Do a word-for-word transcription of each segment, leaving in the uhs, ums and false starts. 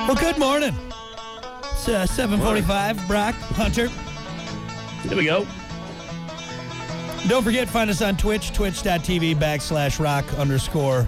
Well, good morning. It's uh, seven forty-five. Brock, Hunter. Here we go. Don't forget, find us on Twitch, twitch.tv backslash rock underscore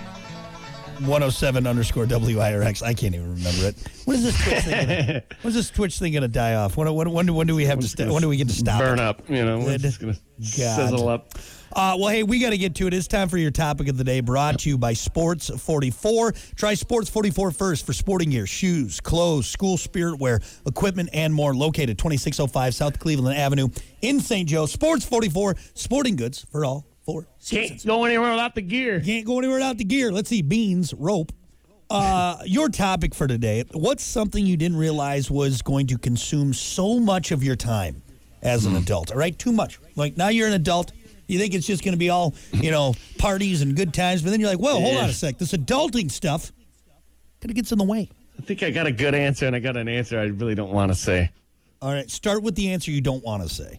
107 underscore W I R X. I can't even remember it. When is this Twitch thing gonna, when is this Twitch thing going to die off? When, when, when, when do we have to st- when do we get to stop Burn it? up, you know. We're just going to sizzle up. Uh, well, hey, we got to get to it. It's time for your topic of the day, brought to you by Sports forty-four. Try Sports forty-four first for sporting gear, shoes, clothes, school spirit wear, equipment, and more. Located twenty-six oh five South Cleveland Avenue in Saint Joe. Sports forty-four, sporting goods for all four seasons. Can't go anywhere without the gear. Can't go anywhere without the gear. Let's see, beans, rope. Uh, your topic for today, what's something you didn't realize was going to consume so much of your time as an adult, all right? Too much. Like, now you're an adult. You think it's just going to be all, you know, parties and good times, but then you're like, well, hold Yeah. on a sec. This adulting stuff kind of gets in the way. I think I got a good answer, and I got an answer I really don't want to say. All right, start with the answer you don't want to say.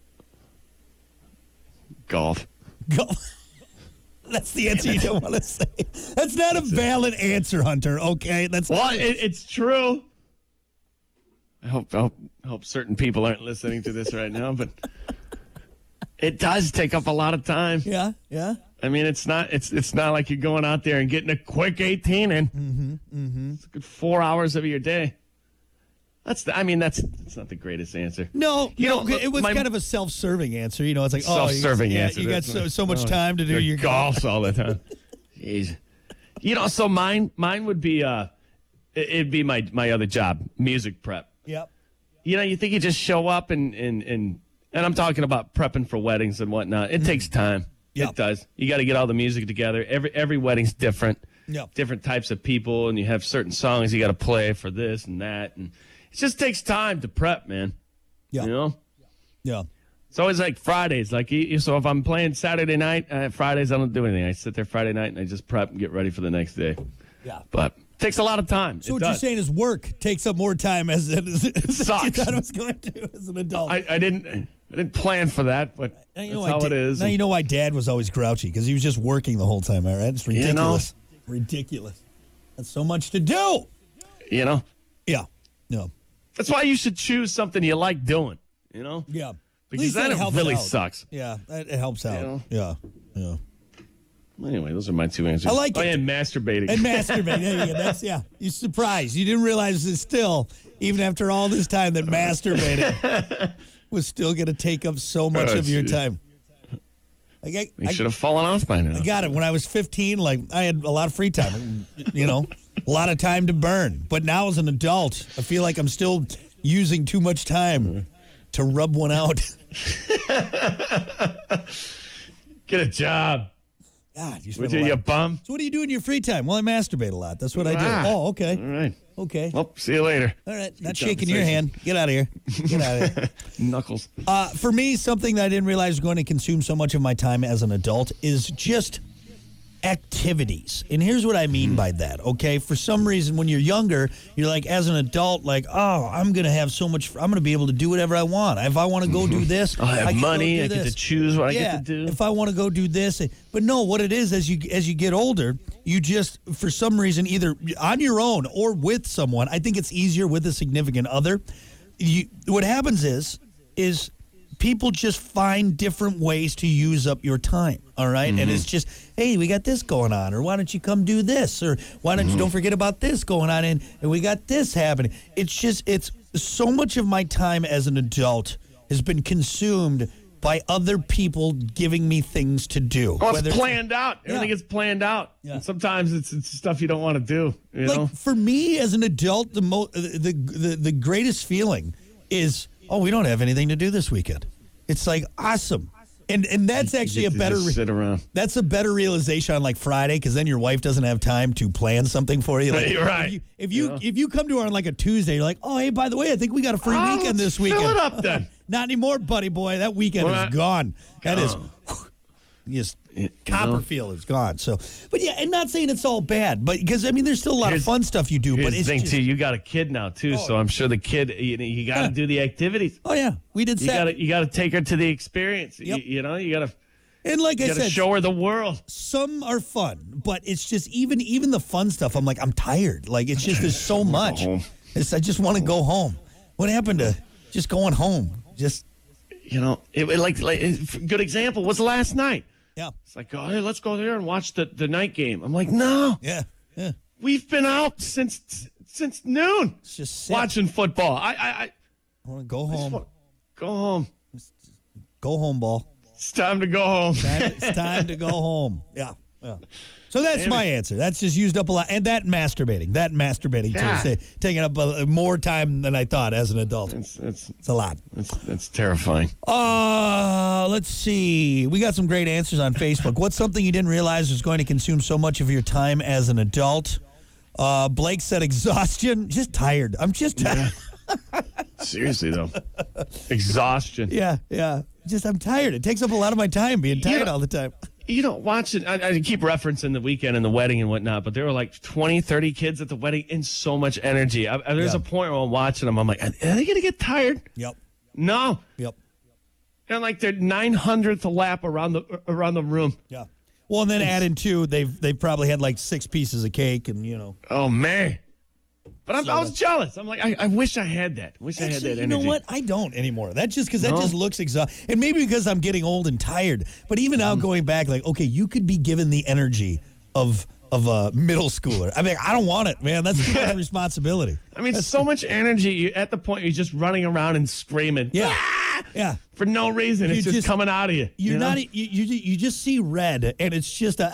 Golf. Go. That's the answer you don't want to say. That's not a valid answer, Hunter, okay? That's Well, it, it's true. I hope, I hope I hope certain people aren't listening to this right now, but it does take up a lot of time. Yeah, yeah. I mean, it's not it's it's not like you're going out there and getting a quick eighteen in. Mm-hmm, mm-hmm. It's a good four hours of your day. That's the, I mean, that's that's not the greatest answer. No, You no, know, it was my- kind of a self-serving answer. You know, it's like, Self-serving oh, you, yeah, answer. you got That's so, what- so much oh, time to do your your golf all the time. Jeez. You know, so mine mine would be uh, it- it'd be my my other job, music prep. Yep. You know, you think you just show up and and and and I'm talking about prepping for weddings and whatnot. It takes time. Yep. It does. You got to get all the music together. Every every wedding's different. Yep. Different types of people, and you have certain songs you got to play for this and that, and it just takes time to prep, man. Yeah. You know, Yeah. it's always like Fridays. Like you- so, if I'm playing Saturday night, uh, Fridays I don't do anything. I sit there Friday night and I just prep and get ready for the next day. Yeah. But it takes a lot of time. So It what you're does. saying is work takes up more time as, as, as you Sucks. thought it was going to as an adult. I, I didn't I didn't plan for that, but Now that's you know how why it da- is. Now you know why Dad was always grouchy, because he was just working the whole time, all right? It's You know. ridiculous. Ridiculous. That's so much to do. You know, Yeah. No. that's why you should choose something you like doing. You know, Yeah. At because least that then it helps really out. sucks. Yeah, that, it helps out. know. Yeah. Yeah. Anyway, those are my two answers. I like oh, it. and masturbating. And masturbate. There you go. That's, yeah. You're surprised. You didn't realize that still, even after all this time, that masturbating was still going to take up so much Oh, of your geez. time. Like I, you I, should have fallen off by now. I got it. When I was fifteen, like I had a lot of free time, you know, a lot of time to burn. But now as an adult, I feel like I'm still using too much time to rub one out. Get a job. God, you Would spend you, a you lot. bum? So what do you do in your free time? Well, I masturbate a lot. That's what I do. Ah. Oh, okay. All right. Okay. Well, see you later. All right. Not Good shaking your conversation. hand. Get out of here. Get out of here. Knuckles. Uh, for me, something that I didn't realize was going to consume so much of my time as an adult is just activities. And here's what I mean by that, okay? For some reason, when you're younger, you're like, as an adult, like, oh, I'm going to have so much, I'm going to be able to do whatever I want. If I want to go do this, I'll have I can go money. do I get this. to choose what I yeah, get to do. if I want to go do this. But no, what it is, as you as you get older, you just, for some reason, either on your own or with someone, I think it's easier with a significant other. You, what happens is, is people just find different ways to use up your time, all right? Mm-hmm. And it's just, hey, we got this going on, or why don't you come do this, or why don't Mm-hmm. you don't forget about this going on, and, and we got this happening. It's just, it's so much of my time as an adult has been consumed by other people giving me things to do. Oh, Whether it's planned out. Everything Yeah. is planned out. Yeah. And sometimes it's, it's stuff you don't want to do. You like know? for me as an adult, the, mo- the the the greatest feeling is, oh, we don't have anything to do this weekend. It's like awesome, and and that's actually You a get to better. just sit around. That's a better realization on like Friday, because then your wife doesn't have time to plan something for you. Like, You're right. If you if you, Yeah. if you come to her on like a Tuesday, you're like, oh, hey, by the way, I think we got a free Oh, weekend let's this weekend. fill it up then. Not anymore, buddy boy. That weekend Well, is that- gone. That is. Oh. Just You know? Copperfield is gone. So, but yeah, and not saying it's all bad, but because I mean, there's still a lot Here's- of fun stuff you do. Here's But the it's thing, just, too. You got a kid now, too, so I'm sure the kid, you, know, you got to Yeah. do the activities. oh yeah, we did. You Sat- got to you got to take her to the experience. Yep. You, you know, you got to And like You I got to said, show her the world. some are fun, but it's just even even the fun stuff. I'm like, I'm tired. Like it's just there's so much. home. It's, I just want to go home. What happened to just going home? Just You know, it, it like, like a good example was last night. yeah, It's like, oh, hey, let's go there and watch the, the night game. I'm like, no, yeah, yeah. we've been out since since noon It's just sit. watching football. I I, I I want to go just home. want- go home. Go home, ball. It's time to go home. It's time to go home. Yeah. Yeah. So that's Damn my it. answer. That's just used up a lot. And that masturbating. That masturbating, Yeah. too. is taking up a, more time than I thought as an adult. It's it's It's a lot. it's, it's terrifying. Uh, let's see. We got some great answers on Facebook. What's something you didn't realize was going to consume so much of your time as an adult? Uh, Blake said exhaustion. Just tired. I'm just tired. Seriously though, exhaustion. Yeah, yeah. Just I'm tired. It takes up a lot of my time being tired know- all the time. You know, watching, I, I keep referencing the weekend and the wedding and whatnot, but there were like twenty, thirty kids at the wedding and so much energy. I, I, there's Yeah. a point where I'm watching them, I'm like, are they going to get tired? Yep. No. Yep. They're like their nine hundredth lap around the around the room. Yeah. Well, and then add in two, they've they've probably had like six pieces of cake, and you know. Oh, man. But I'm, So- I was jealous. I'm like, I, I wish I had that. Wish I had Actually, that you energy. know what? I don't anymore. That just because that No? just looks exhausting, and maybe because I'm getting old and tired. But even Mm. now, going back, like, okay, you could be given the energy of of a middle schooler. I mean, I don't want it, man. That's too much responsibility. I mean, so much energy. You, at the point you're just running around and screaming. Yeah. "Ah!" Yeah. For no reason. You It's just, just- coming out of you. You're you know? not. You, you you just see red, and it's just a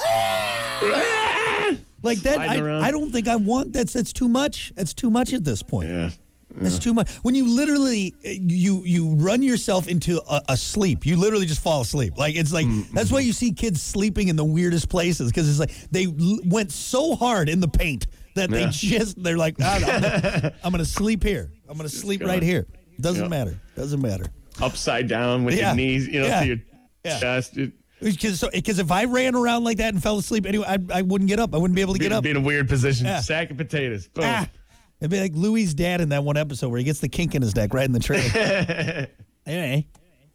Ah! like that. Sliding I, around. I don't think I want. That's that's too much. That's too much at this point. Yeah. That's too much. When you literally you you run yourself into a, a sleep, you literally just fall asleep. Like it's like that's why you see kids sleeping in the weirdest places because it's like they l- went so hard in the paint that they Yeah. just they're like "Ah, I'm, gonna, I'm gonna sleep here. I'm gonna sleep gone. right here. Doesn't Yep. matter. Doesn't matter. Upside down with Yeah. your knees, you know, Yeah. to your Yeah. chest. It, Because so, 'cause if I ran around like that and fell asleep anyway, I, I wouldn't get up. I wouldn't be able to be, get up. be in a weird position. Yeah. Sack of potatoes. Boom. Ah, it'd be like Louis' dad in that one episode where he gets the kink in his neck right in the train. Anyway.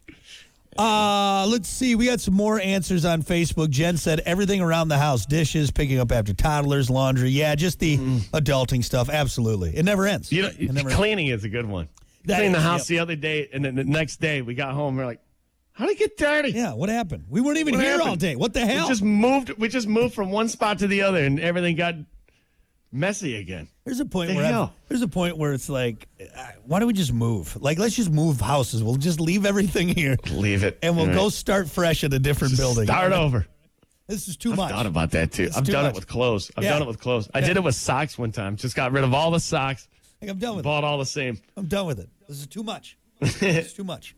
Uh, let's see. We got some more answers on Facebook. Jen said everything around the house, dishes, picking up after toddlers, laundry. Yeah, just the adulting stuff. Absolutely. It never ends. You know, it never cleaning is a good one. That Cleaned the is, house yep. the other day, and then the next day we got home. We're like, how did it get dirty? Yeah, what happened? We weren't even What here happened? all day. What the hell? We just moved. We just moved from one spot to the other, and everything got messy again. There's a point The where I, hell? there's a point where it's like, uh, why don't we just move? Like, let's just move houses. We'll just leave everything here, Leave it, and we'll All go right. start fresh at a different building. Start over. This is too I've much. thought about that too. It's I've too done much. it with clothes. I've Yeah. done it with clothes. I Yeah. did it with socks one time. Just got rid of all the socks. Like, I'm done with it. Bought all the same. I'm done with it. This is too much. It's too much.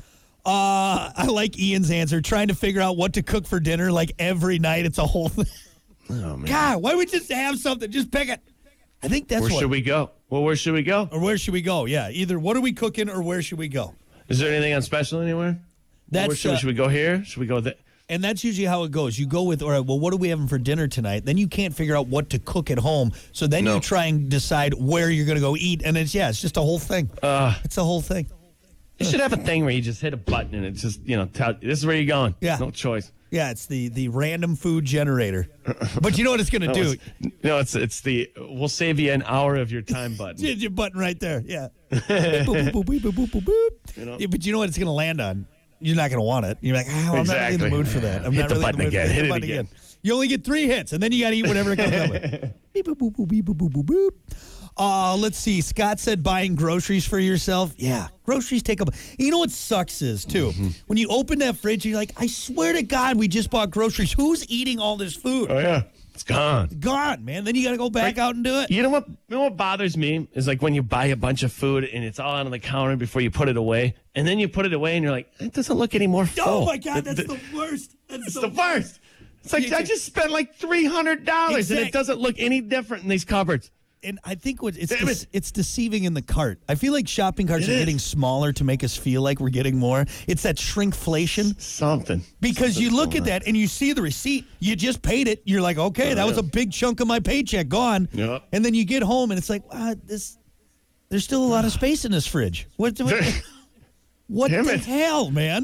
Uh, I like Ian's answer. Trying to figure out what to cook for dinner, like every night. It's a whole thing. Oh man. God, why don't we just have something? Just pick it. I think that's Where what. should we go? Well, where should we go? Or where should we go? Yeah, either what are we cooking or where should we go? Is there anything on special anywhere? That's where should, uh, we, should we go here? Should we go there? And that's usually how it goes. You go with, all right, well, what are we having for dinner tonight? Then you can't figure out what to cook at home. So then No. you try and decide where you're going to go eat. And it's, yeah, it's just a whole thing. Uh, It's a whole thing. you should have a thing where you just hit a button and it just, you know, tell, this is where you're going. Yeah. No choice. Yeah, it's the, the random food generator. But you know what it's going to No, do? it's, no, it's it's the we'll save you an hour of your time button. It's your button right there. Yeah. boop, boop, boop, boop, boop, boop, boop. You know? Yeah, but you know what it's going to land on? You're not going to want it. You're like, oh, I'm not really in the Exactly. mood for that. I'm Hit not the really in button mood for again. that. Hit the it button again. You only get three hits, and then you got to eat whatever it comes up with. Beep, boop, boop, boop, beep, boop, boop, boop, boop. Uh, let's see. Scott said buying groceries for yourself. Yeah, groceries take up. You know what sucks is, too? Mm-hmm. When you open that fridge, you're like, I swear to God, we just bought groceries. Who's eating all this food? Oh yeah, it's gone. Gone, man. Then you got to go back out and do it. You know what? You know what bothers me is like when you buy a bunch of food and it's all on the counter before you put it away, and then you put it away and you're like, it doesn't look any more full. Oh, my God, The- that's the- the worst. That's It's the the worst. It's like You- I just spent like three hundred dollars and Exact- it doesn't look any different in these cupboards. And I think what it's Damn dece- it. it's deceiving in the cart. I feel like shopping carts It are is. getting smaller to make us feel like we're getting more. It's that shrinkflation Something. because you Something's look going at that and you see the receipt. You just paid it. You're like, okay, that was a big chunk of my paycheck gone. Yep. And then you get home and it's like, wow, this. There's still a lot of space in this fridge. What? What, what Damn the it. hell, man?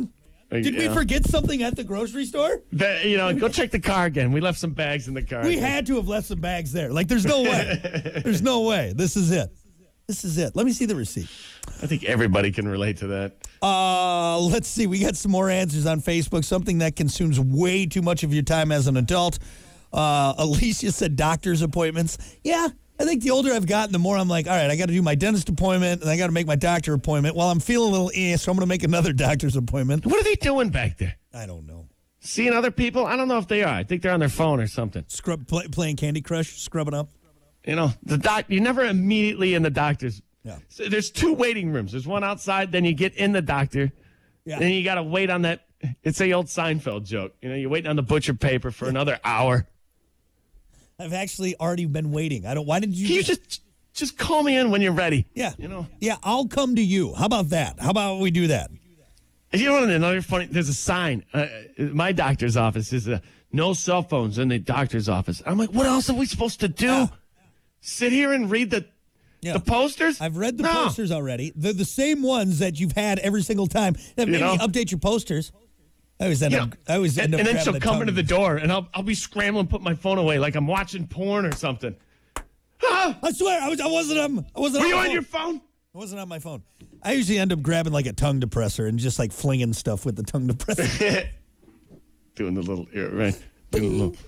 Did you we know. forget something at the grocery store? The- you know, go check the car again. We left some bags in the car. We again. had to have left some bags there. Like, there's no way. There's no way. This is it. This is it. Let me see the receipt. I think everybody can relate to that. Uh, let's see. We got some more answers on Facebook. Something that consumes way too much of your time as an adult. Uh, Alicia said doctor's appointments. Yeah, I think the older I've gotten, the more I'm like, all right, I got to do my dentist appointment, and I got to make my doctor appointment. Well, I'm feeling a little eh, so I'm going to make another doctor's appointment. What are they doing back there? I don't know. Seeing other people? I don't know if they are. I think they're on their phone or something. Scrub play, playing Candy Crush, scrubbing up. You know, the doc. You're never immediately in the doctor's. Yeah. So there's two waiting rooms. There's one outside, then you get in the doctor. Yeah. Then you got to wait on that. It's a old Seinfeld joke. You know, you're waiting on the butcher paper for another hour. I've actually already been waiting. I don't. Why did you? Can you just just call me in when you're ready? Yeah. You know. Yeah, I'll come to you. How about that? How about we do that? And you know what? Another funny. There's a sign. Uh, my doctor's office is a no cell phones in the doctor's office. I'm like, what else are we supposed to do? Yeah. Sit here and read the Yeah. the posters? I've read the No. posters already. They're the same ones that you've had every single time. Then maybe know? update your posters. I always end You up. know, I always end and, up. and then grabbing she'll the come tongue. into the door, and I'll I'll be scrambling, put my phone away like I'm watching porn or something. Ah! I swear, I was. I wasn't on. I wasn't. Were on you my on phone. your phone? I wasn't on my phone. I usually end up grabbing like a tongue depressor and just like flinging stuff with the tongue depressor. Doing the little ear, right? Doing a little.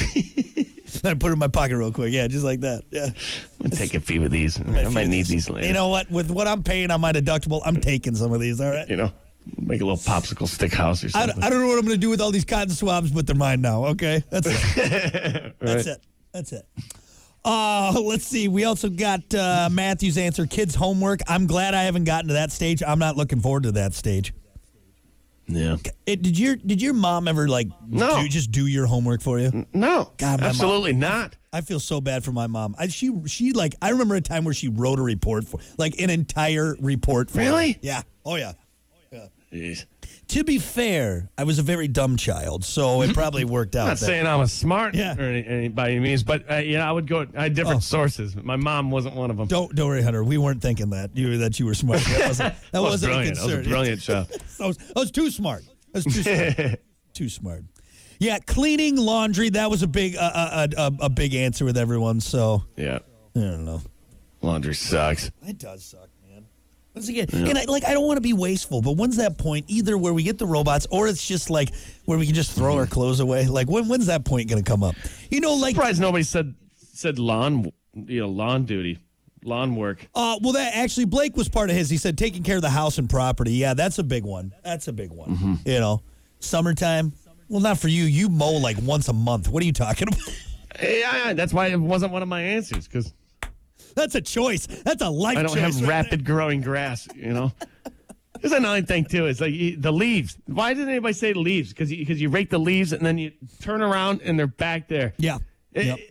I put it in my pocket real quick. Yeah, just like that. Yeah. I'm gonna take a few of these. I might need these later. You know what? With what I'm paying on my deductible, I'm taking some of these. All right. You know, make a little popsicle stick house or I, something. I don't know what I'm going to do with all these cotton swabs, but they're mine now. Okay, that's it. That's it. That's it. Uh, let's see. We also got uh, Matthew's answer. Kids' homework. I'm glad I haven't gotten to that stage. I'm not looking forward to that stage. Yeah. It, did your Did your mom ever like No. do, just do your homework for you? No. God, my absolutely not. I feel so bad for my mom. I, she she like I remember a time where she wrote a report for like an entire report for Really? me. Yeah. Oh yeah. Jeez. To be fair, I was a very dumb child, so it probably worked out. I'm not that- saying I was smart Yeah. or any, any, by any means, but uh, you know, I would go. I had different Oh. sources. My mom wasn't one of them. Don't don't worry, Hunter. We weren't thinking that you that you were smart. That wasn't, that That was wasn't a brilliant. That was a concern. brilliant show. I was, I was too smart. I was too smart. Too smart. Yeah, cleaning, laundry. That was a big uh, a, a, a big answer with everyone. So Yeah. I don't know. Laundry sucks. It does suck, man. Once again, and I, like I don't want to be wasteful, but when's that point? Either where we get the robots, or it's just like where we can just throw our clothes away. Like when when's that point going to come up? You know, like Surprised nobody said said lawn, you know, lawn duty, lawn work. Uh, well, that actually Blake was part of his. He said taking care of the house and property. Yeah, that's a big one. That's a big one. Mm-hmm. You know, summertime. Well, not for you. You mow like once a month. What are you talking about? Yeah, yeah, that's why it wasn't one of my answers because That's a choice. That's a life I don't choice. have right rapid growing grass. You know. There's another thing too. It's like you- the leaves. Why didn't anybody say leaves? Because you, because you rake the leaves and then you turn around and they're back there. there. Yeah. It- Yep.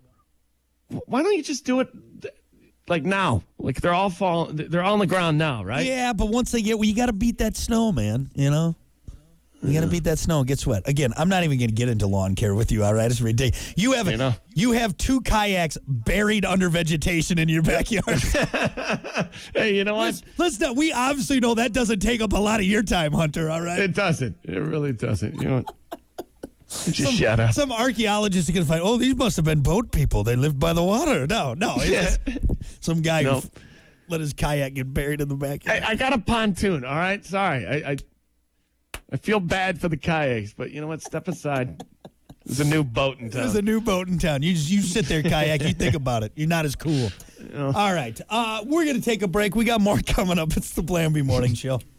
Why don't you just do it like now? Like they're all fall. They're all on the ground now, right? Yeah, but once they get, well, you got to beat that snow, man. You know. You got to beat that snow and get sweat. Again, I'm not even going to get into lawn care with you, all right? It's ridiculous. You have, You know. you have two kayaks buried under vegetation in your backyard. Hey, you know what? let's, let's not, we obviously know that doesn't take up a lot of your time, Hunter, all right? It doesn't. It really doesn't. You know what? Just Some, shut up. some archaeologists are going to find, oh, these must have been boat people. They lived by the water. No, no. It's just some guy Nope. who let his kayak get buried in the backyard. I, I got a pontoon. All right. Sorry. I, I I feel bad for the kayaks, but you know what? Step aside. There's a new boat in There's town. a new boat in town. You just, you sit there, kayak. You think about it. You're not as cool. All right. Uh, we're going to take a break. We got more coming up. It's the Plan B Morning Show.